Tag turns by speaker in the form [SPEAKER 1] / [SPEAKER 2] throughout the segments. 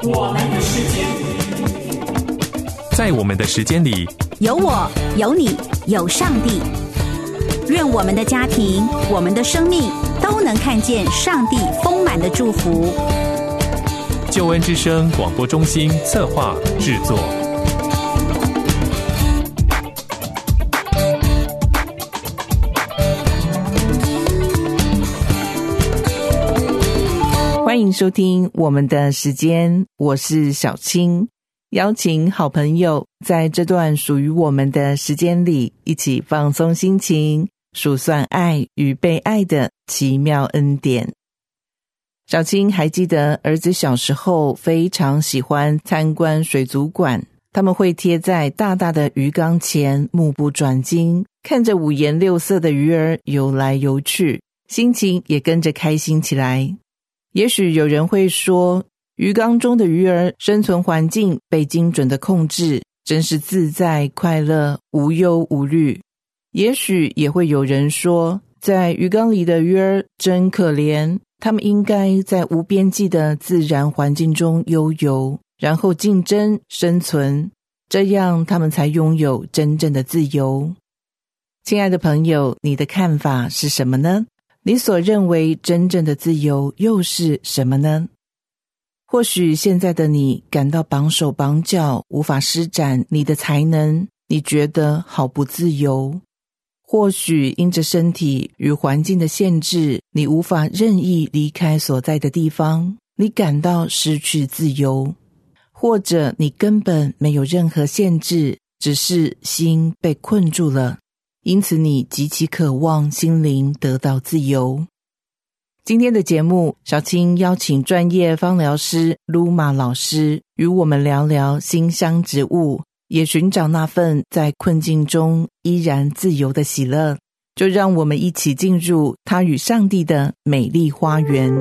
[SPEAKER 1] 我们的时间，
[SPEAKER 2] 在我们的时间里，
[SPEAKER 3] 有我，有你，有上帝。愿我们的家庭，我们的生命都能看见上帝丰满的祝福。
[SPEAKER 2] 救恩之声广播中心策划制作。
[SPEAKER 4] 欢迎收听我们的时间，我是小青，邀请好朋友在这段属于我们的时间里，一起放松心情，数算爱与被爱的奇妙恩典。小青还记得儿子小时候非常喜欢参观水族馆，他们会贴在大大的鱼缸前目不转睛，看着五颜六色的鱼儿游来游去，心情也跟着开心起来。也许有人会说，鱼缸中的鱼儿生存环境被精准的控制，真是自在快乐，无忧无虑。也许也会有人说，在鱼缸里的鱼儿真可怜，它们应该在无边际的自然环境中悠游，然后竞争生存，这样它们才拥有真正的自由。亲爱的朋友，你的看法是什么呢？你所认为真正的自由又是什么呢？或许现在的你感到绑手绑脚，无法施展你的才能，你觉得好不自由。或许因着身体与环境的限制，你无法任意离开所在的地方，你感到失去自由。或者你根本没有任何限制，只是心被困住了，因此你极其渴望心灵得到自由。今天的节目，小青邀请专业芳疗师卢玛老师与我们聊聊馨香植物，也寻找那份在困境中依然自由的喜乐。就让我们一起进入他与上帝的美丽花园。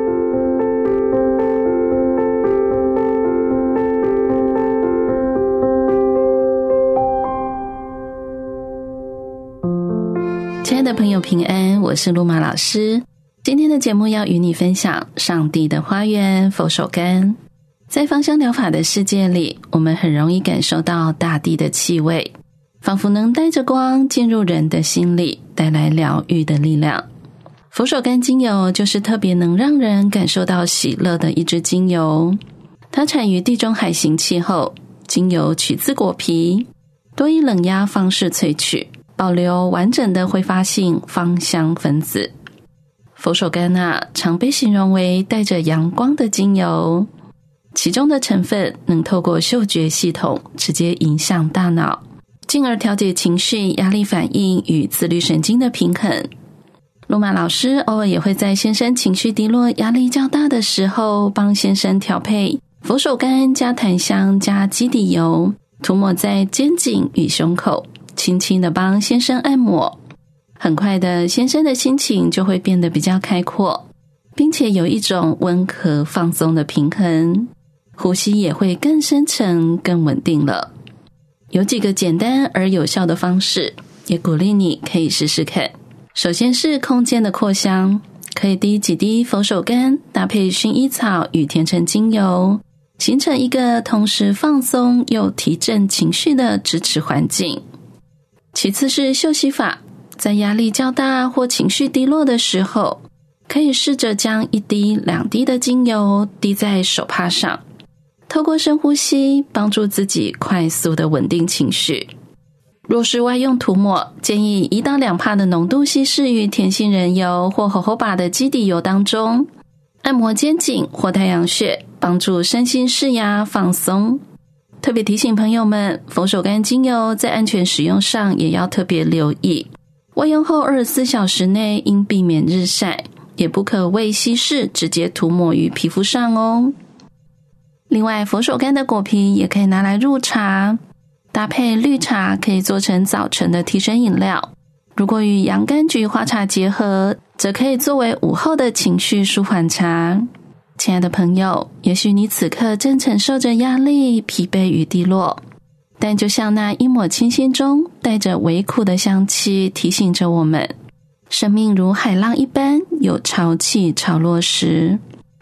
[SPEAKER 5] 亲爱的朋友平安，我是卢玛老师。今天的节目要与你分享上帝的花园佛手柑。在芳香疗法的世界里，我们很容易感受到大地的气味，仿佛能带着光进入人的心里，带来疗愈的力量。佛手柑精油就是特别能让人感受到喜乐的一支精油。它产于地中海型气候，精油取自果皮，多以冷压方式萃取，保留完整的挥发性芳香分子。佛手柑常被形容为带着阳光的精油，其中的成分能透过嗅觉系统直接影响大脑，进而调节情绪、压力反应与自律神经的平衡。卢玛老师偶尔也会在先生情绪低落、压力较大的时候，帮先生调配佛手柑加檀香加基底油，涂抹在肩颈与胸口，轻轻地帮先生按摩。很快的，先生的心情就会变得比较开阔，并且有一种温和放松的平衡，呼吸也会更深沉、更稳定了。有几个简单而有效的方式，也鼓励你可以试试看。首先是空间的扩香，可以滴几滴佛手柑，搭配薰衣草与甜橙精油，形成一个同时放松又提振情绪的支持环境。其次是嗅吸法，在压力较大或情绪低落的时候，可以试着将1滴2滴的精油滴在手帕上，透过深呼吸帮助自己快速的稳定情绪。若是外用涂抹，建议1到2帕的浓度稀释于甜杏仁油或荷荷巴的基底油当中，按摩肩颈或太阳穴，帮助身心释压放松。特别提醒朋友们，佛手柑精油在安全使用上也要特别留意，外用后24小时内应避免日晒，也不可未稀释直接涂抹于皮肤上哦。另外，佛手柑的果皮也可以拿来入茶，搭配绿茶可以做成早晨的提神饮料。如果与洋甘菊花茶结合，则可以作为午后的情绪舒缓茶。亲爱的朋友，也许你此刻正承受着压力、疲惫与低落，但就像那一抹清新中带着微苦的香气，提醒着我们，生命如海浪一般，有潮起潮落时。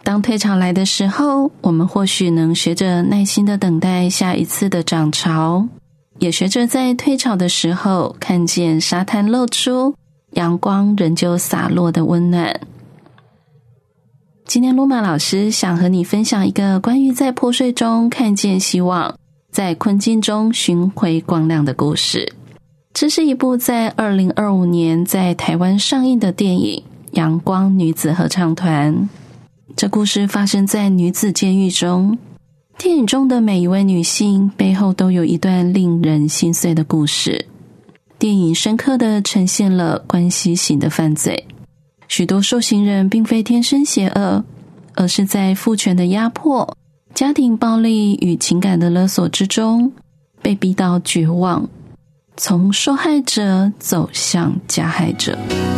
[SPEAKER 5] 当退潮来的时候，我们或许能学着耐心的等待下一次的涨潮，也学着在退潮的时候看见沙滩露出，阳光仍旧洒落的温暖。今天露玛老师想和你分享一个关于在破碎中看见希望，在困境中寻回光亮的故事。这是一部在2025年在台湾上映的电影《阳光女子合唱团》。这故事发生在女子监狱中，电影中的每一位女性背后都有一段令人心碎的故事。电影深刻地呈现了关系型的犯罪，许多受刑人并非天生邪恶，而是在父权的压迫、家庭暴力与情感的勒索之中，被逼到绝望，从受害者走向加害者。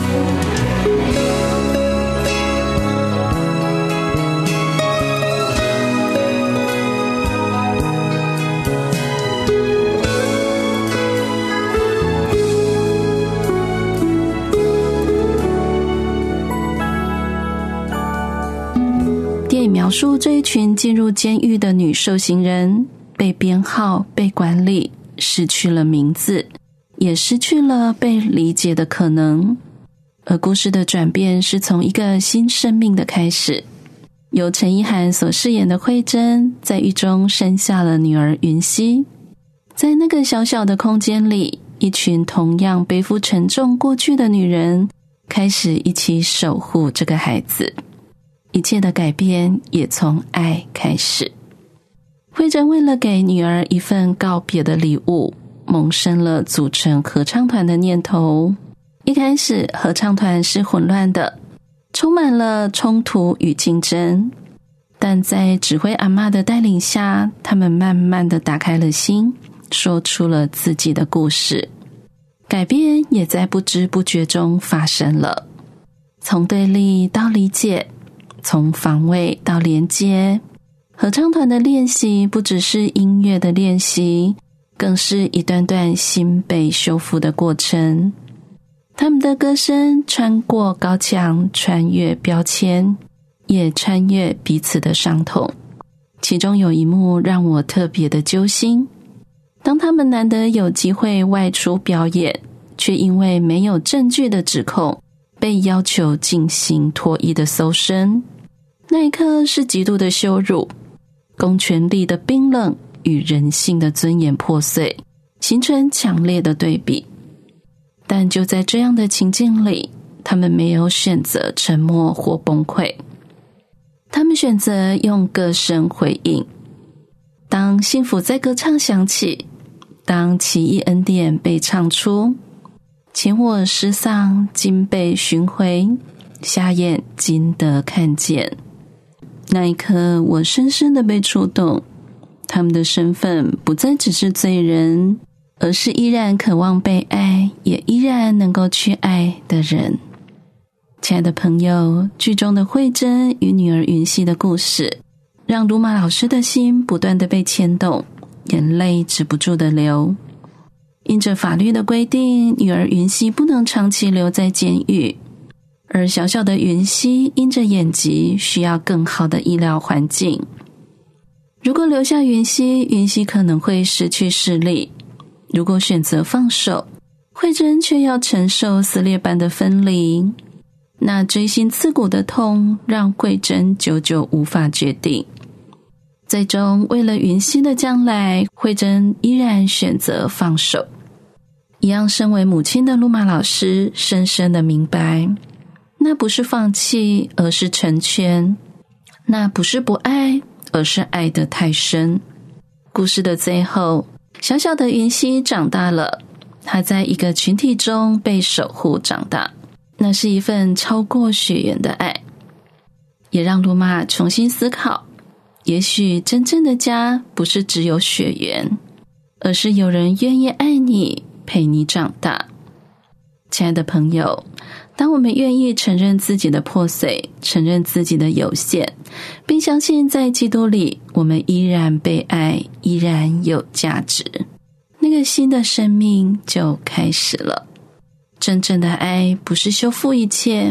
[SPEAKER 5] 电影描述这一群进入监狱的女受刑人被编号、被管理，失去了名字，也失去了被理解的可能。而故事的转变是从一个新生命的开始，由陈意涵所饰演的慧珍在狱中生下了女儿云熙。在那个小小的空间里，一群同样背负沉重过去的女人开始一起守护这个孩子。一切的改变也从爱开始。慧珍为了给女儿一份告别的礼物，萌生了组成合唱团的念头。一开始合唱团是混乱的，充满了冲突与竞争，但在指挥阿嬷的带领下，他们慢慢地打开了心，说出了自己的故事。改变也在不知不觉中发生了，从对立到理解，从防卫到连接。合唱团的练习不只是音乐的练习，更是一段段心被修复的过程。他们的歌声穿过高墙，穿越标签，也穿越彼此的伤痛。其中有一幕让我特别的揪心，当他们难得有机会外出表演，却因为没有证据的指控，被要求进行脱衣的搜身。那一刻是极度的羞辱，公权力的冰冷与人性的尊严破碎，形成强烈的对比。但就在这样的情境里，他们没有选择沉默或崩溃，他们选择用歌声回应。当幸福在歌唱响起，当奇异恩典被唱出，前我失丧今被寻回，瞎眼今得看见。那一刻我深深地被触动，他们的身份不再只是罪人，而是依然渴望被爱，也依然能够去爱的人。亲爱的朋友，剧中的慧珍与女儿云熙的故事，让卢玛老师的心不断地被牵动，眼泪止不住地流。因着法律的规定，女儿云熙不能长期留在监狱，而小小的云熙因着眼疾需要更好的医疗环境。如果留下云熙，云熙可能会失去视力；如果选择放手，慧珍却要承受撕裂般的分离。那锥心刺骨的痛让慧珍久久无法决定。最终为了云熙的将来，慧珍依然选择放手。一样身为母亲的露玛老师深深的明白，那不是放弃，而是成全；那不是不爱，而是爱得太深。故事的最后，小小的云熙长大了，她在一个群体中被守护长大，那是一份超过血缘的爱，也让露玛重新思考，也许真正的家不是只有血缘，而是有人愿意爱你，陪你长大。亲爱的朋友，当我们愿意承认自己的破碎，承认自己的有限，并相信在基督里我们依然被爱，依然有价值，那个新的生命就开始了。真正的爱不是修复一切，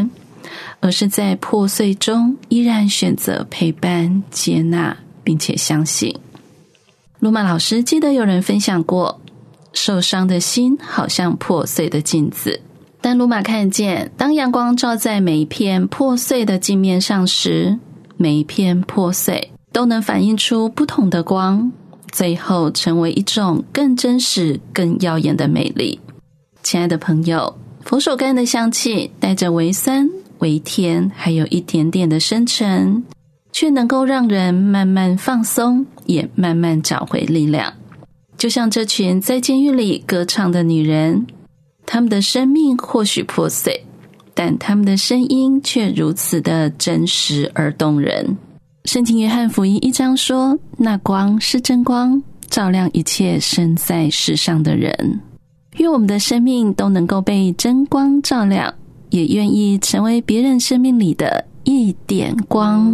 [SPEAKER 5] 而是在破碎中依然选择陪伴、接纳，并且相信。鲁玛老师记得有人分享过，受伤的心好像破碎的镜子，但鲁玛看见，当阳光照在每一片破碎的镜面上时，每一片破碎都能反映出不同的光，最后成为一种更真实、更耀眼的美丽。亲爱的朋友，佛手柑的香气带着微酸、微甜，还有一点点的深沉，却能够让人慢慢放松，也慢慢找回力量。就像这群在监狱里歌唱的女人，她们的生命或许破碎，但她们的声音却如此的真实而动人。圣经约翰福音1章说，那光是真光，照亮一切生在世上的人。愿我们的生命都能够被真光照亮，也愿意成为别人生命里的一点光。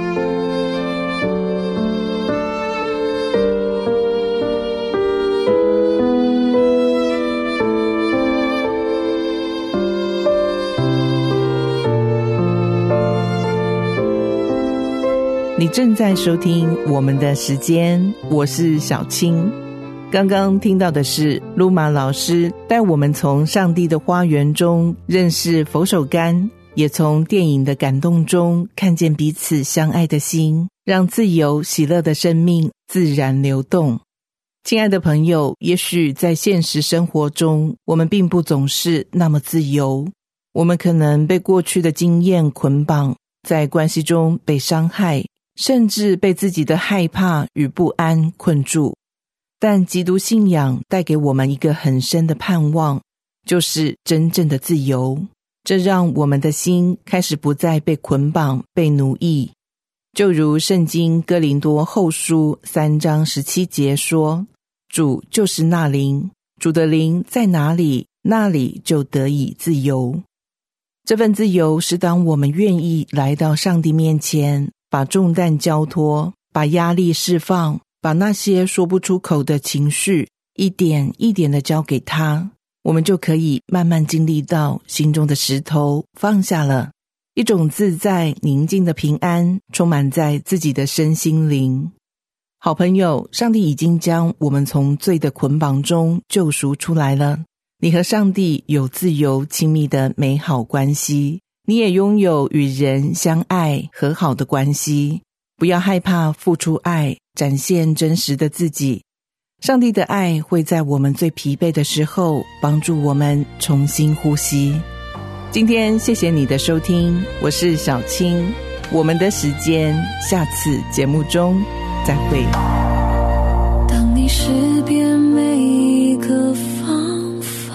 [SPEAKER 4] 你正在收听我们的时间，我是小青。刚刚听到的是露玛老师带我们从上帝的花园中认识佛手柑，也从电影的感动中看见彼此相爱的心，让自由喜乐的生命自然流动。亲爱的朋友，也许在现实生活中，我们并不总是那么自由，我们可能被过去的经验捆绑，在关系中被伤害，甚至被自己的害怕与不安困住。但基督信仰带给我们一个很深的盼望，就是真正的自由。这让我们的心开始不再被捆绑、被奴役。就如圣经哥林多后书3章17节说，主就是那灵，主的灵在哪里，那里就得以自由。这份自由是当我们愿意来到上帝面前，把重担交托，把压力释放，把那些说不出口的情绪一点一点地交给他，我们就可以慢慢经历到心中的石头放下了，一种自在宁静的平安充满在自己的身心灵。好朋友，上帝已经将我们从罪的捆绑中救赎出来了，你和上帝有自由亲密的美好关系，你也拥有与人相爱和好的关系。不要害怕付出爱，展现真实的自己。上帝的爱会在我们最疲惫的时候帮助我们重新呼吸。今天谢谢你的收听，我是小青，我们的时间下次节目中再会。
[SPEAKER 1] 当你识别每一个方法，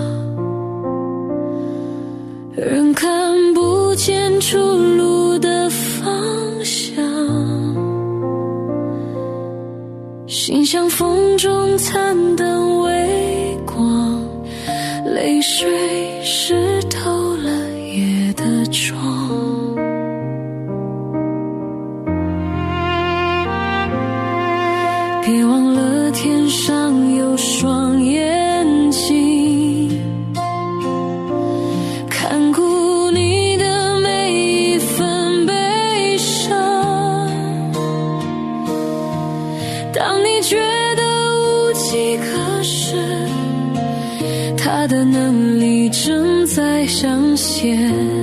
[SPEAKER 1] 人看不见出路的方向，心像风中残的微光，泪水湿透了夜的窗。别忘了天上有双眼睛，看顾你的每一份悲伤。当你觉得无计可施，他的能力正在彰显。